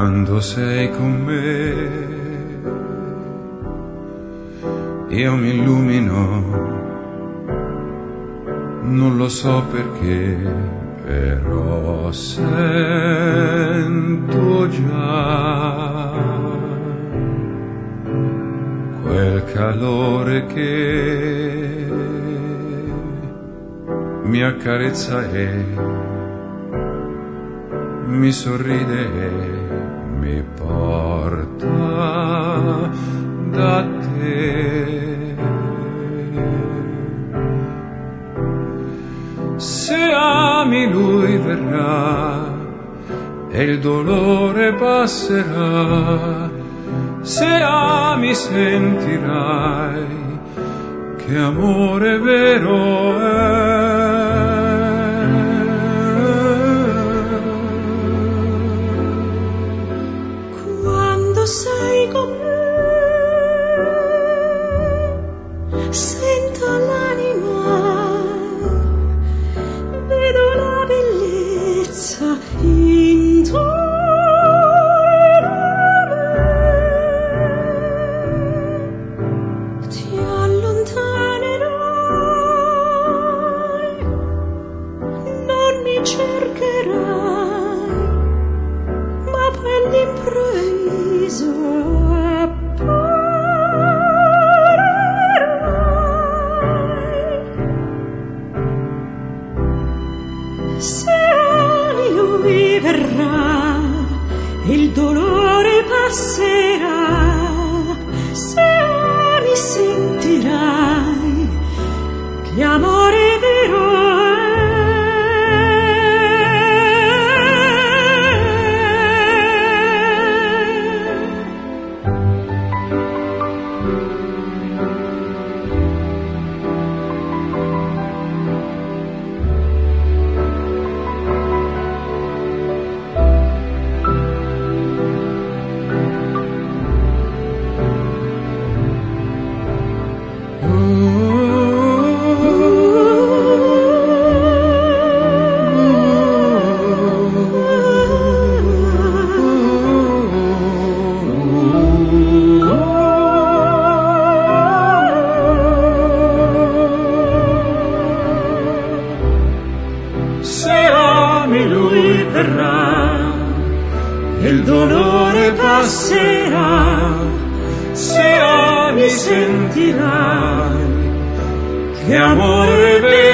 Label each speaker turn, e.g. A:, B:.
A: Quando sei con me, io mi illumino, non lo so perché, però sento già quel calore che mi accarezza e mi sorride e mi porta da te. Se ami lui verrà e il dolore passerà, se ami sentirai che amore vero è.
B: Quando sei con me, sento l'anima, vedo la bellezza intorno a me. Ti allontanerai, non mi cercherai, ma poi all'improvviso apparirai. Se ami lui verrà, il dolore passerà, se ami sentirai che amore vero il dolore passerà, se ami sentirai che amore vero